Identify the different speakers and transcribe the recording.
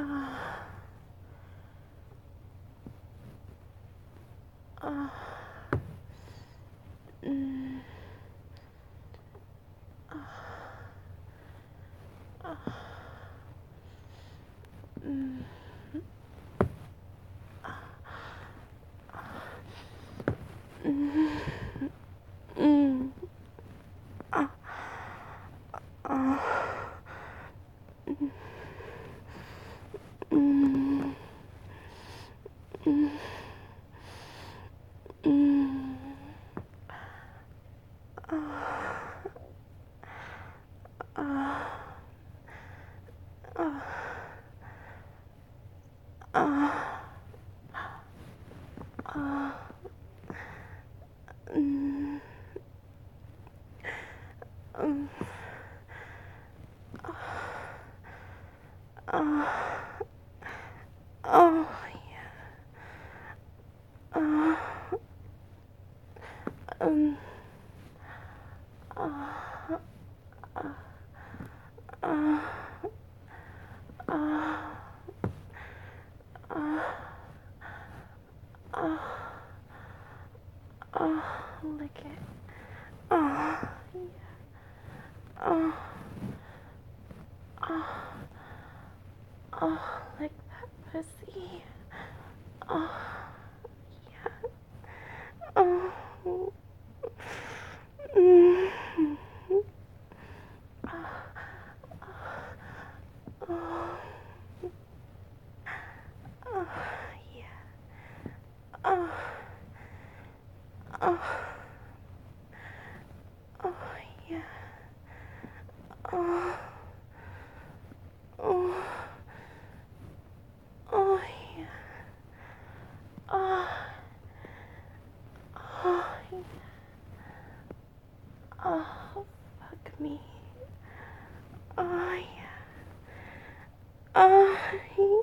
Speaker 1: Lick it. Oh, yeah. Oh, lick that pussy. Oh, yeah. Oh. Mm. Oh, yeah. Oh, oh, oh, yeah. Oh, oh, oh, yeah. Oh, oh, yeah. Oh, fuck me. Oh, yeah. Oh, yeah.